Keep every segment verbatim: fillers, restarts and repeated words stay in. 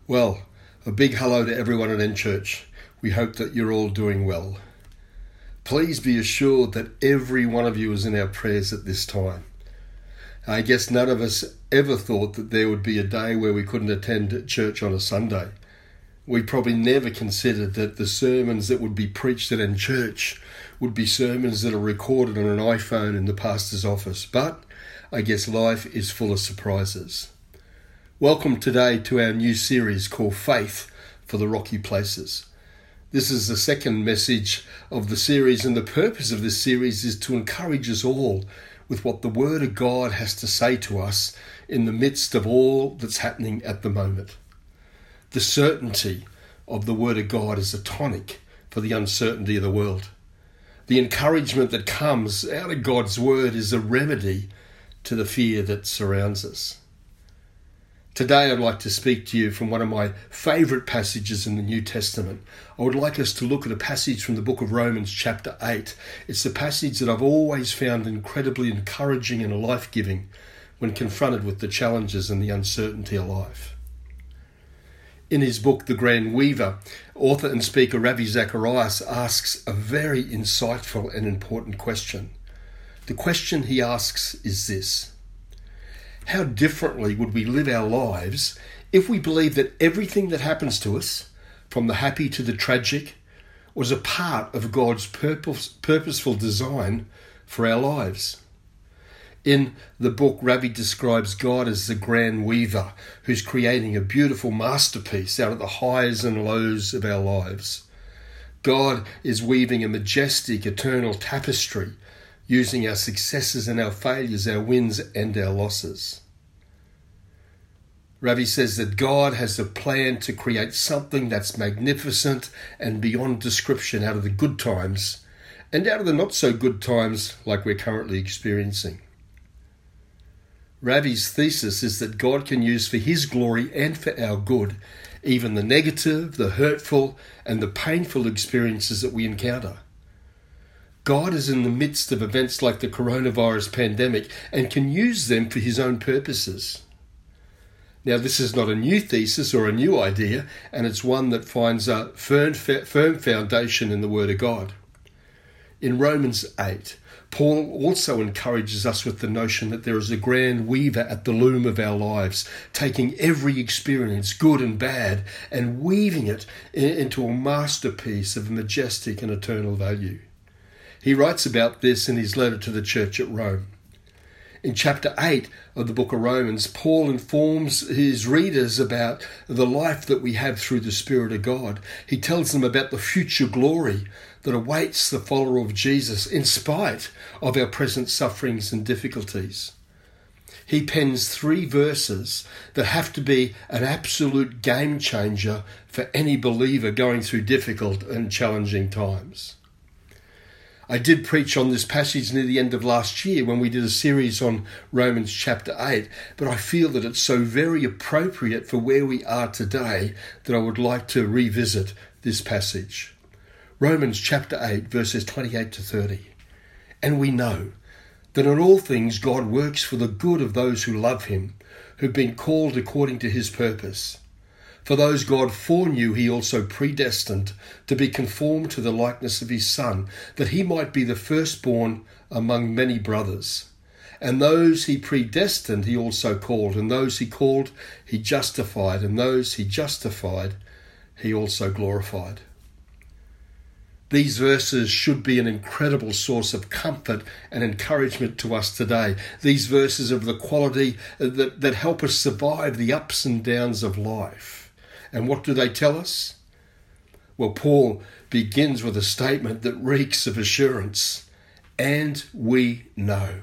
Well, a big hello to everyone at N Church. We hope that you're all doing well. Please be assured that every one of you is in our prayers at this time. I guess none of us ever thought that there would be a day where we couldn't attend church on a Sunday. We probably never considered that the sermons that would be preached at N Church would be sermons that are recorded on an iPhone in the pastor's office. But I guess life is full of surprises. Welcome today to our new series called Faith for the Rocky Places. This is the second message of the series, and the purpose of this series is to encourage us all with what the Word of God has to say to us in the midst of all that's happening at the moment. The certainty of the Word of God is a tonic for the uncertainty of the world. The encouragement that comes out of God's Word is a remedy to the fear that surrounds us. Today I'd like to speak to you from one of my favourite passages in the New Testament. I would like us to look at a passage from the book of Romans chapter eight. It's a passage that I've always found incredibly encouraging and life-giving when confronted with the challenges and the uncertainty of life. In his book, The Grand Weaver, author and speaker Ravi Zacharias asks a very insightful and important question. The question he asks is this: how differently would we live our lives if we believed that everything that happens to us, from the happy to the tragic, was a part of God's purpose, purposeful design for our lives? In the book, Ravi describes God as the grand weaver who's creating a beautiful masterpiece out of the highs and lows of our lives. God is weaving a majestic, eternal tapestry, using our successes and our failures, our wins and our losses. Ravi says that God has a plan to create something that's magnificent and beyond description out of the good times and out of the not so good times like we're currently experiencing. Ravi's thesis is that God can use for his glory and for our good even the negative, the hurtful and the painful experiences that we encounter. God is in the midst of events like the coronavirus pandemic and can use them for his own purposes. Now, this is not a new thesis or a new idea, and it's one that finds a firm, firm foundation in the Word of God. In Romans eight, Paul also encourages us with the notion that there is a grand weaver at the loom of our lives, taking every experience, good and bad, and weaving it into a masterpiece of majestic and eternal value. He writes about this in his letter to the church at Rome. In chapter eight of the book of Romans, Paul informs his readers about the life that we have through the Spirit of God. He tells them about the future glory that awaits the follower of Jesus in spite of our present sufferings and difficulties. He pens three verses that have to be an absolute game changer for any believer going through difficult and challenging times. I did preach on this passage near the end of last year when we did a series on Romans chapter eight, but I feel that it's so very appropriate for where we are today that I would like to revisit this passage. Romans chapter eight, verses twenty-eight to thirty. And we know that in all things God works for the good of those who love him, who've been called according to his purpose. For those God foreknew, he also predestined to be conformed to the likeness of his Son, that he might be the firstborn among many brothers. And those he predestined, he also called. And those he called, he justified. And those he justified, he also glorified. These verses should be an incredible source of comfort and encouragement to us today. These verses are of the quality that, that help us survive the ups and downs of life. And what do they tell us? Well, Paul begins with a statement that reeks of assurance. And we know.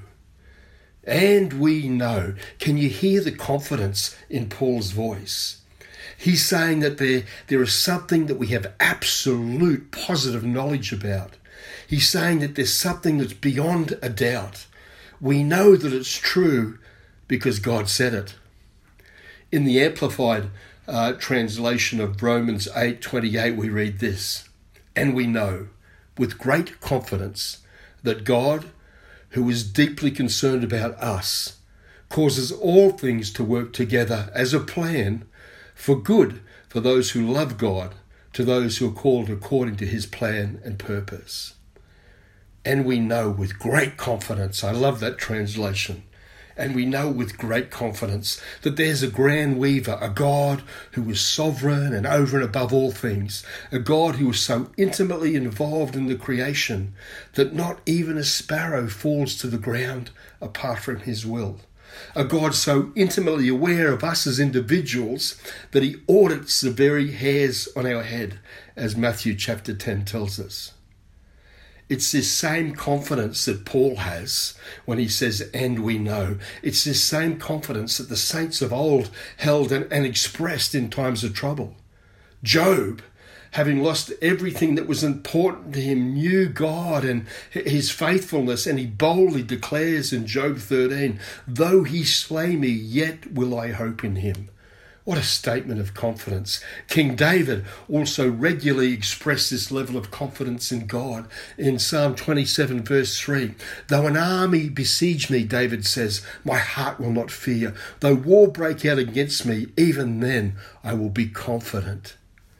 And we know. Can you hear the confidence in Paul's voice? He's saying that there, there is something that we have absolute positive knowledge about. He's saying that there's something that's beyond a doubt. We know that it's true because God said it. In the Amplified Uh, translation of Romans eight twenty-eight, we read this: and we know with great confidence that God, who is deeply concerned about us, causes all things to work together as a plan for good for those who love God, to those who are called according to his plan and purpose. And we know with great confidence, I love that translation, and we know with great confidence that there's a grand weaver, a God who is sovereign and over and above all things, a God who is so intimately involved in the creation that not even a sparrow falls to the ground apart from his will. A God so intimately aware of us as individuals that he audits the very hairs on our head, as Matthew chapter ten tells us. It's this same confidence that Paul has when he says, and we know. It's this same confidence that the saints of old held and, and expressed in times of trouble. Job, having lost everything that was important to him, knew God and his faithfulness, and he boldly declares in Job thirteen, though he slay me, yet will I hope in him. What a statement of confidence. King David also regularly expressed this level of confidence in God in Psalm twenty-seven verse three. Though an army besiege me, David says, my heart will not fear. Though war break out against me, even then I will be confident.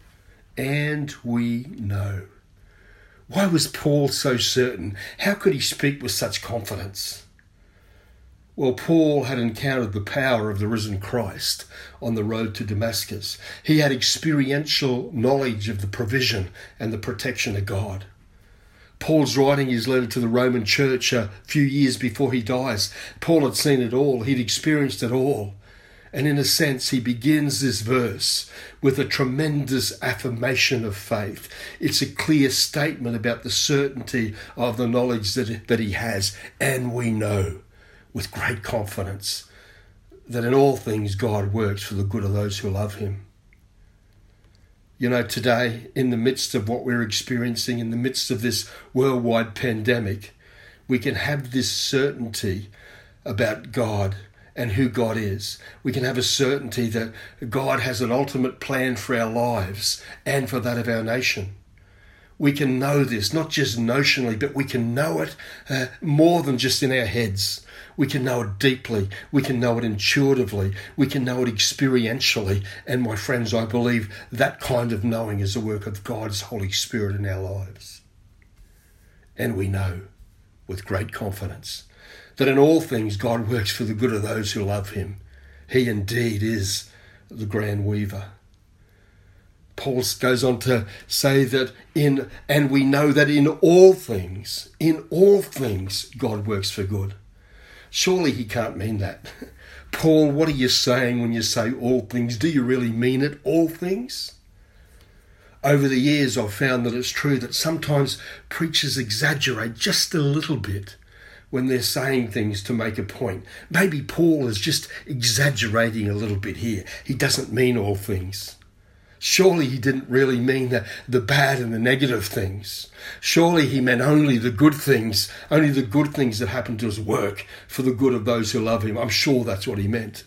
And we know. Why was Paul so certain? How could he speak with such confidence? Well, Paul had encountered the power of the risen Christ on the road to Damascus. He had experiential knowledge of the provision and the protection of God. Paul's writing his letter to the Roman church a few years before he dies. Paul had seen it all. He'd experienced it all. And in a sense, he begins this verse with a tremendous affirmation of faith. It's a clear statement about the certainty of the knowledge that, that he has. And we know with great confidence that in all things God works for the good of those who love him. You know, today, in the midst of what we're experiencing, in the midst of this worldwide pandemic, we can have this certainty about God and who God is. We can have a certainty that God has an ultimate plan for our lives and for that of our nation. We can know this, not just notionally, but we can know it uh, more than just in our heads. We can know it deeply. We can know it intuitively. We can know it experientially. And my friends, I believe that kind of knowing is the work of God's Holy Spirit in our lives. And we know with great confidence that in all things God works for the good of those who love him. He indeed is the grand weaver. Paul goes on to say that in, and we know that in all things, in all things, God works for good. Surely he can't mean that. Paul, what are you saying when you say all things? Do you really mean it, all things? Over the years, I've found that it's true that sometimes preachers exaggerate just a little bit when they're saying things to make a point. Maybe Paul is just exaggerating a little bit here. He doesn't mean all things. Surely he didn't really mean the, the bad and the negative things. Surely he meant only the good things, only the good things that happen to us work for the good of those who love him. I'm sure that's what he meant.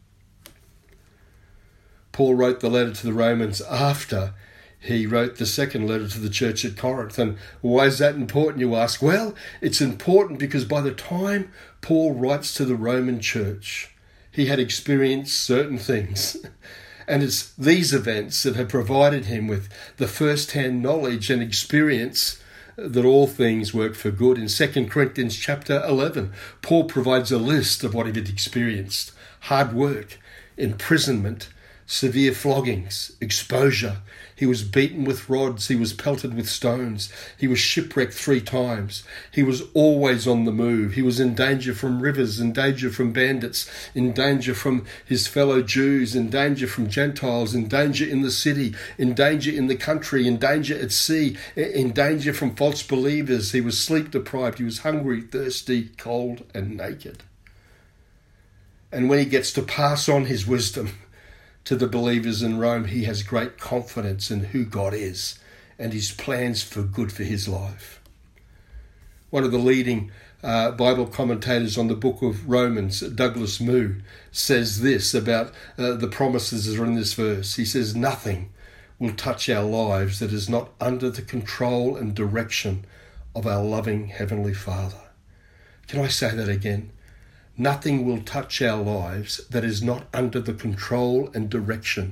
Paul wrote the letter to the Romans after he wrote the second letter to the church at Corinth. And why is that important, you ask? Well, it's important because by the time Paul writes to the Roman church, he had experienced certain things. And it's these events that have provided him with the first-hand knowledge and experience that all things work for good. In Second Corinthians chapter eleven, Paul provides a list of what he had experienced. Hard work, imprisonment, severe floggings, exposure. He was beaten with rods. He was pelted with stones. He was shipwrecked three times. He was always on the move. He was in danger from rivers, in danger from bandits, in danger from his fellow Jews, in danger from Gentiles, in danger in the city, in danger in the country, in danger at sea, in danger from false believers. He was sleep deprived. He was hungry, thirsty, cold, and naked. And when he gets to pass on his wisdom to the believers in Rome, he has great confidence in who God is and his plans for good for his life. One of the leading uh, Bible commentators on the book of Romans, Douglas Moo, says this about uh, the promises that are in this verse. He says, nothing will touch our lives that is not under the control and direction of our loving Heavenly Father. Can I say that again? Nothing will touch our lives that is not under the control and direction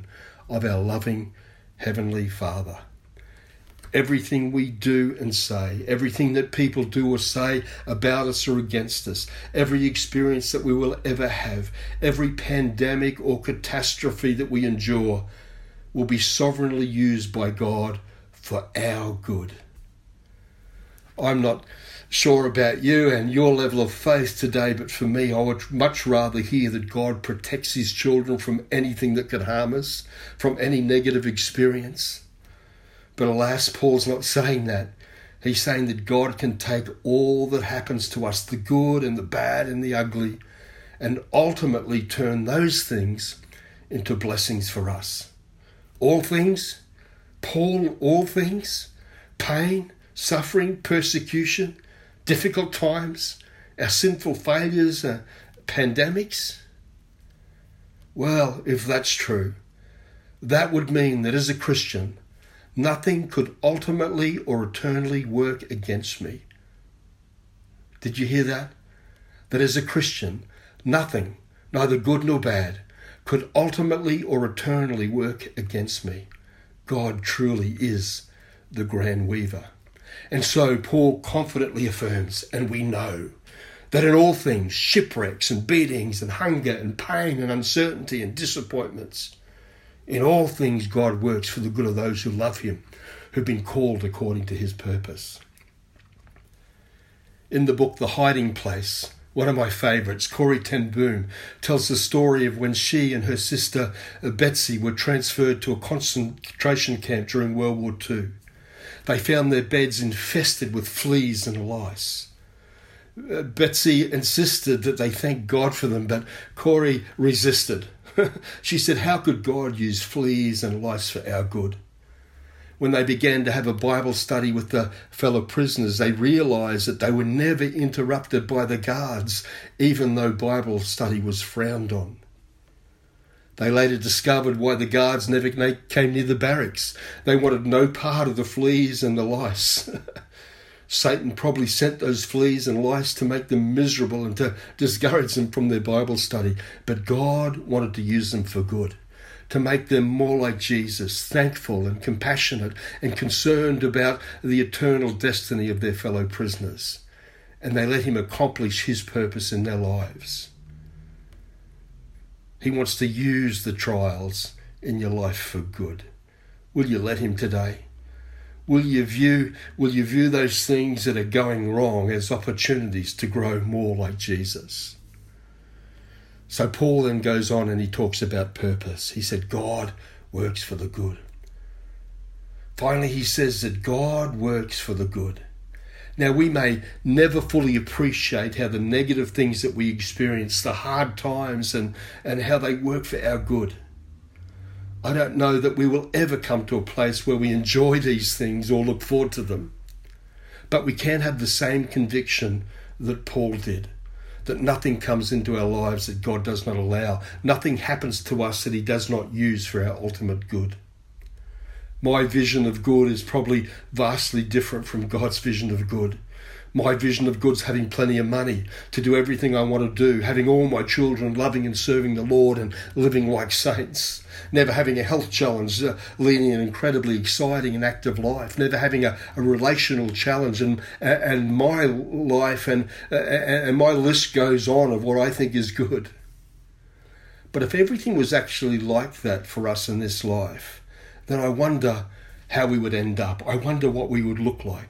of our loving Heavenly Father. Everything we do and say, everything that people do or say about us or against us, every experience that we will ever have, every pandemic or catastrophe that we endure will be sovereignly used by God for our good. I'm not sure about you and your level of faith today, but for me, I would much rather hear that God protects his children from anything that could harm us, from any negative experience. But alas, Paul's not saying that. He's saying that God can take all that happens to us, the good and the bad and the ugly, and ultimately turn those things into blessings for us. All things? Paul, all things? Pain, suffering, persecution, difficult times, our sinful failures, uh, pandemics? Well, if that's true, that would mean that as a Christian, nothing could ultimately or eternally work against me. Did you hear that? That as a Christian, nothing, neither good nor bad, could ultimately or eternally work against me. God truly is the grand weaver. And so Paul confidently affirms, and we know, that in all things, shipwrecks and beatings and hunger and pain and uncertainty and disappointments, in all things God works for the good of those who love him, who've been called according to his purpose. In the book The Hiding Place, one of my favourites, Corrie ten Boom, tells the story of when she and her sister Betsy were transferred to a concentration camp during World War Two. They found their beds infested with fleas and lice. Uh, Betsy insisted that they thank God for them, but Corrie resisted. She said, how could God use fleas and lice for our good? When they began to have a Bible study with the fellow prisoners, they realised that they were never interrupted by the guards, even though Bible study was frowned on. They later discovered why the guards never came near the barracks. They wanted no part of the fleas and the lice. Satan probably sent those fleas and lice to make them miserable and to discourage them from their Bible study. But God wanted to use them for good, to make them more like Jesus, thankful and compassionate and concerned about the eternal destiny of their fellow prisoners. And they let him accomplish his purpose in their lives. He wants to use the trials in your life for good. Will you let him today? Will you view, will you view those things that are going wrong as opportunities to grow more like Jesus? So Paul then goes on and he talks about purpose. He said, God works for the good. Finally, he says that God works for the good. Now, we may never fully appreciate how the negative things that we experience, the hard times, and, and how they work for our good. I don't know that we will ever come to a place where we enjoy these things or look forward to them. But we can have the same conviction that Paul did, that nothing comes into our lives that God does not allow. Nothing happens to us that he does not use for our ultimate good. My vision of good is probably vastly different from God's vision of good. My vision of good is having plenty of money to do everything I want to do, having all my children loving and serving the Lord and living like saints, never having a health challenge, uh, leading an incredibly exciting and active life, never having a, a relational challenge, and and my life and uh, and my list goes on of what I think is good. But if everything was actually like that for us in this life, then I wonder how we would end up. I wonder what we would look like.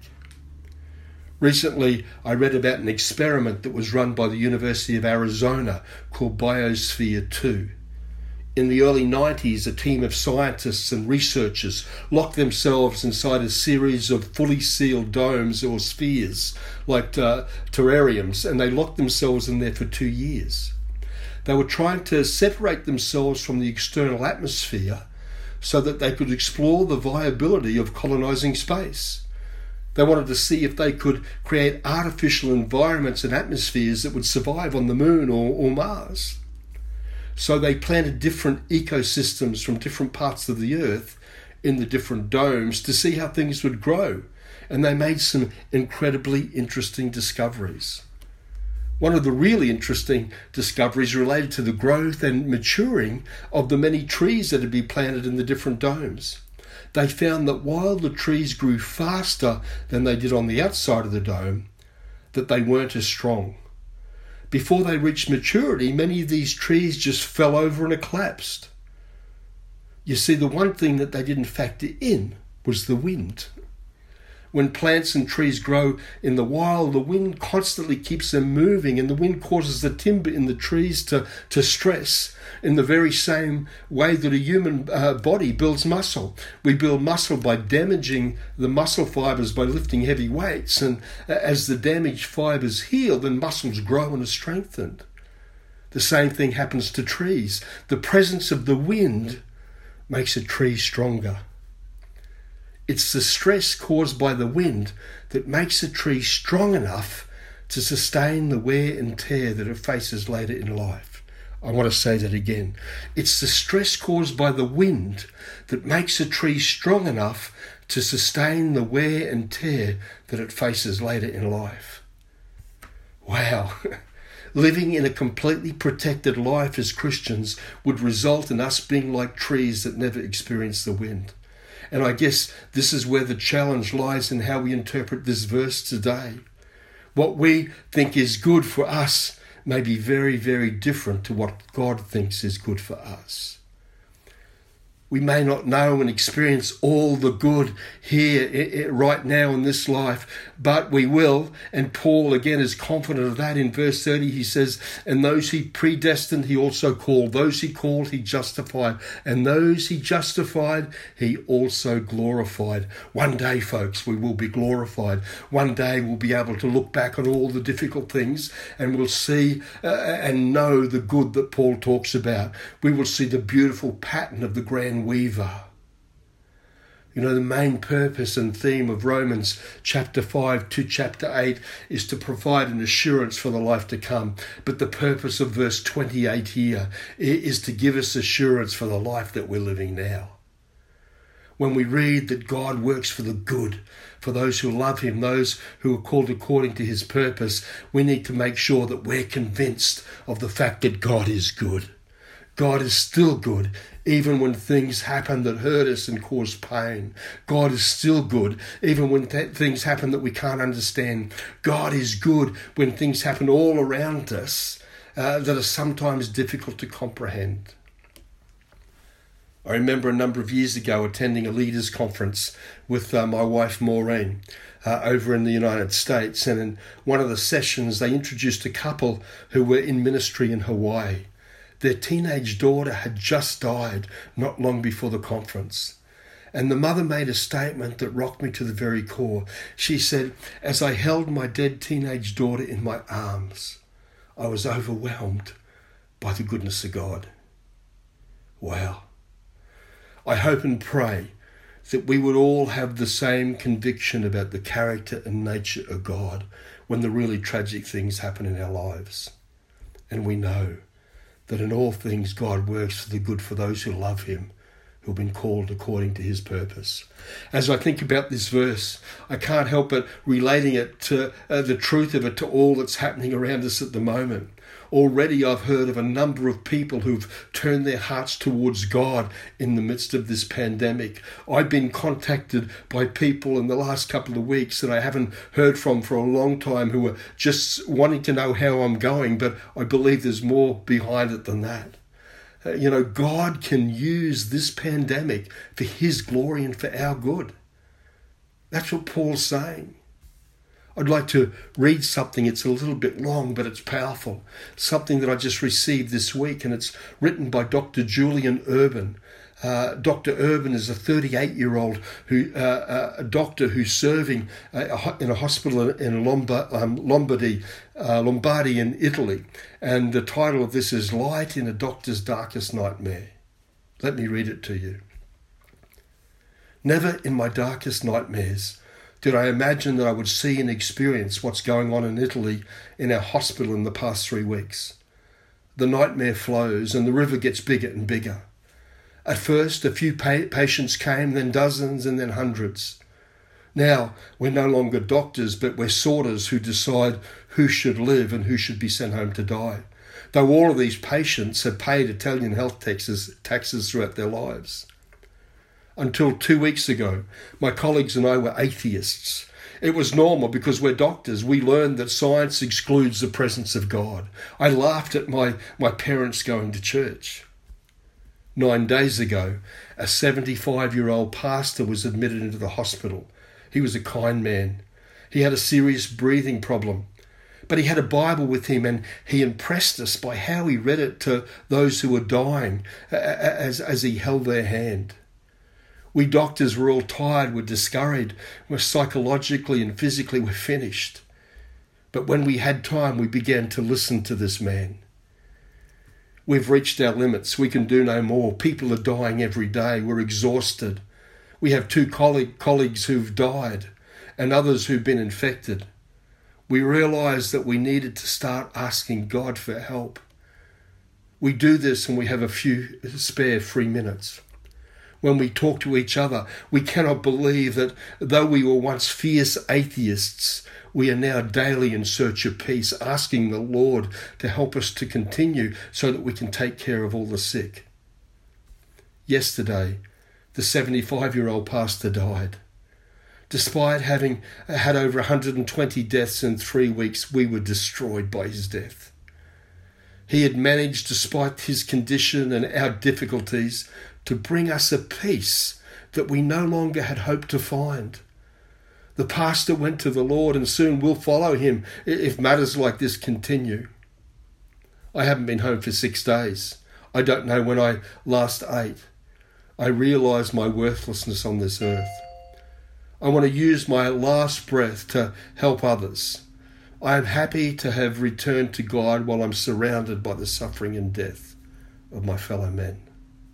Recently, I read about an experiment that was run by the University of Arizona called Biosphere two. In the early nineties, a team of scientists and researchers locked themselves inside a series of fully sealed domes or spheres, like uh, terrariums, and they locked themselves in there for two years. They were trying to separate themselves from the external atmosphere so that they could explore the viability of colonizing space. They wanted to see if they could create artificial environments and atmospheres that would survive on the moon or, or Mars. So they planted different ecosystems from different parts of the earth in the different domes to see how things would grow. And they made some incredibly interesting discoveries. One of the really interesting discoveries related to the growth and maturing of the many trees that had been planted in the different domes. They found that while the trees grew faster than they did on the outside of the dome, that they weren't as strong. Before they reached maturity, many of these trees just fell over and collapsed. You see, the one thing that they didn't factor in was the wind. When plants and trees grow in the wild, the wind constantly keeps them moving, and the wind causes the timber in the trees to, to stress in the very same way that a human uh, body builds muscle. We build muscle by damaging the muscle fibers by lifting heavy weights, and uh, as the damaged fibers heal, then muscles grow and are strengthened. The same thing happens to trees. The presence of the wind makes a tree stronger. It's the stress caused by the wind that makes a tree strong enough to sustain the wear and tear that it faces later in life. I want to say that again. It's the stress caused by the wind that makes a tree strong enough to sustain the wear and tear that it faces later in life. Wow. Living in a completely protected life as Christians would result in us being like trees that never experience the wind. And I guess this is where the challenge lies in how we interpret this verse today. What we think is good for us may be very, very different to what God thinks is good for us. We may not know and experience all the good here right now in this life, but we will. And Paul again is confident of that. In verse thirty, he says, and those he predestined, he also called. Those he called, he justified. And those he justified, he also glorified. One day, folks, we will be glorified. One day we'll be able to look back on all the difficult things and we'll see uh, and know the good that Paul talks about. We will see the beautiful pattern of the grand weaver. You know, the main purpose and theme of Romans chapter five to chapter eight is to provide an assurance for the life to come. But the purpose of verse twenty-eight here is to give us assurance for the life that we're living now. When we read that God works for the good, for those who love him, those who are called according to his purpose, we need to make sure that we're convinced of the fact that God is good. God is still good, even when things happen that hurt us and cause pain. God is still good, even when th- things happen that we can't understand. God is good when things happen all around us uh, that are sometimes difficult to comprehend. I remember a number of years ago attending a leaders' conference with uh, my wife Maureen uh, over in the United States, and in one of the sessions they introduced a couple who were in ministry in Hawaii. Their teenage daughter had just died not long before the conference. And the mother made a statement that rocked me to the very core. She said, as I held my dead teenage daughter in my arms, I was overwhelmed by the goodness of God. Wow. I hope and pray that we would all have the same conviction about the character and nature of God when the really tragic things happen in our lives. And we know that in all things God works for the good for those who love him, who have been called according to his purpose. As I think about this verse, I can't help but relating it to uh, the truth of it to all that's happening around us at the moment. Already I've heard of a number of people who've turned their hearts towards God in the midst of this pandemic. I've been contacted by people in the last couple of weeks that I haven't heard from for a long time who are just wanting to know how I'm going, but I believe there's more behind it than that. Uh, you know, God can use this pandemic for his glory and for our good. That's what Paul's saying. I'd like to read something. It's a little bit long, but it's powerful. Something that I just received this week, and it's written by Doctor Julian Urban. Uh, Doctor Urban is a thirty-eight-year-old who, uh, uh, a doctor who's serving uh, in a hospital in Lombard, um, Lombardy, uh, Lombardy in Italy. And the title of this is Light in a Doctor's Darkest Nightmare. Let me read it to you. Never in my darkest nightmares did I imagine that I would see and experience what's going on in Italy in our hospital in the past three weeks. The nightmare flows and the river gets bigger and bigger. At first, a few pa- patients came, then dozens, and then hundreds. Now, we're no longer doctors, but we're sorters who decide who should live and who should be sent home to die. Though all of these patients have paid Italian health taxes, taxes throughout their lives. Until two weeks ago, my colleagues and I were atheists. It was normal because we're doctors. We learned that science excludes the presence of God. I laughed at my, my parents going to church. Nine days ago, a seventy-five-year-old pastor was admitted into the hospital. He was a kind man. He had a serious breathing problem. But he had a Bible with him, and he impressed us by how he read it to those who were dying as, as he held their hand. We doctors were all tired, we're discouraged, we're psychologically and physically we're finished. But when we had time, we began to listen to this man. We've reached our limits. We can do no more. People are dying every day. We're exhausted. We have two colleague, colleagues who've died and others who've been infected. We realized that we needed to start asking God for help. We do this and we have a few spare free minutes. When we talk to each other, we cannot believe that though we were once fierce atheists, we are now daily in search of peace, asking the Lord to help us to continue so that we can take care of all the sick. Yesterday, the seventy-five-year-old pastor died. Despite having had over one hundred twenty deaths in three weeks, we were destroyed by his death. He had managed, despite his condition and our difficulties, to bring us a peace that we no longer had hoped to find. The pastor went to the Lord, and soon we'll follow him if matters like this continue. I haven't been home for six days. I don't know when I last ate. I realise my worthlessness on this earth. I want to use my last breath to help others. I am happy to have returned to God while I'm surrounded by the suffering and death of my fellow men.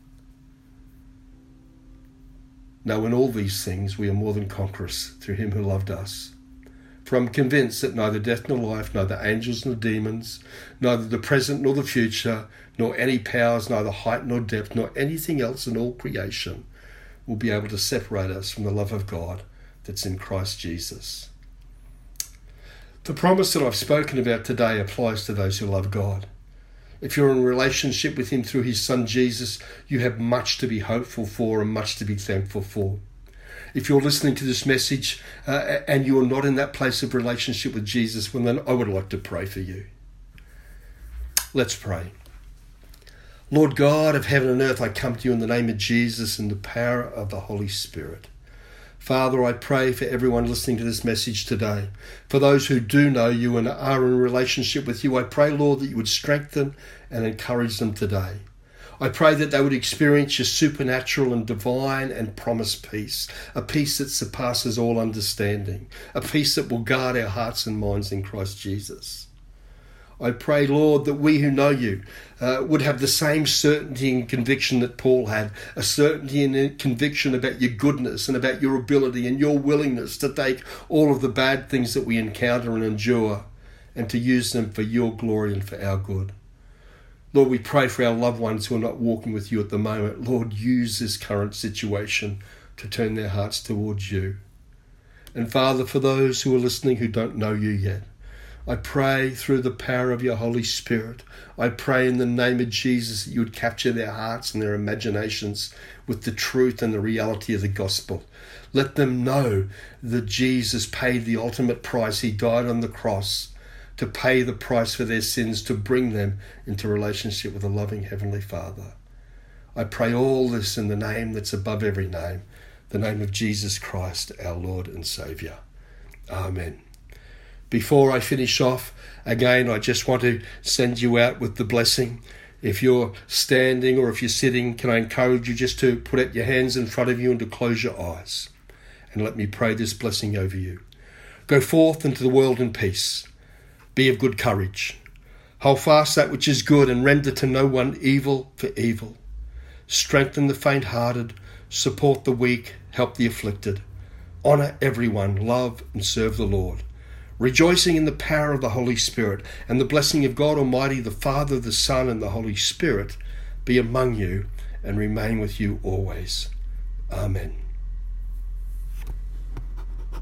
Now, in all these things, we are more than conquerors through him who loved us. For I'm convinced that neither death nor life, neither angels nor demons, neither the present nor the future, nor any powers, neither height nor depth, nor anything else in all creation will be able to separate us from the love of God that's in Christ Jesus. The promise that I've spoken about today applies to those who love God. If you're in a relationship with him through his son Jesus, you have much to be hopeful for and much to be thankful for. If you're listening to this message uh, and you're not in that place of relationship with Jesus, well then I would like to pray for you. Let's pray. Lord God of heaven and earth, I come to you in the name of Jesus and the power of the Holy Spirit. Father, I pray for everyone listening to this message today. For those who do know you and are in relationship with you, I pray, Lord, that you would strengthen and encourage them today. I pray that they would experience your supernatural and divine and promised peace, a peace that surpasses all understanding, a peace that will guard our hearts and minds in Christ Jesus. I pray, Lord, that we who know you uh, would have the same certainty and conviction that Paul had, a certainty and conviction about your goodness and about your ability and your willingness to take all of the bad things that we encounter and endure and to use them for your glory and for our good. Lord, we pray for our loved ones who are not walking with you at the moment. Lord, use this current situation to turn their hearts towards you. And Father, for those who are listening who don't know you yet, I pray through the power of your Holy Spirit, I pray in the name of Jesus that you would capture their hearts and their imaginations with the truth and the reality of the gospel. Let them know that Jesus paid the ultimate price. He died on the cross to pay the price for their sins, to bring them into relationship with a loving Heavenly Father. I pray all this in the name that's above every name, the name of Jesus Christ, our Lord and Saviour. Amen. Before I finish off, again, I just want to send you out with the blessing. If you're standing or if you're sitting, can I encourage you just to put out your hands in front of you and to close your eyes. And let me pray this blessing over you. Go forth into the world in peace. Be of good courage. Hold fast that which is good and render to no one evil for evil. Strengthen the faint-hearted, support the weak, help the afflicted. Honour everyone, love and serve the Lord. Rejoicing in the power of the Holy Spirit, and the blessing of God Almighty, the Father, the Son, and the Holy Spirit be among you and remain with you always. Amen.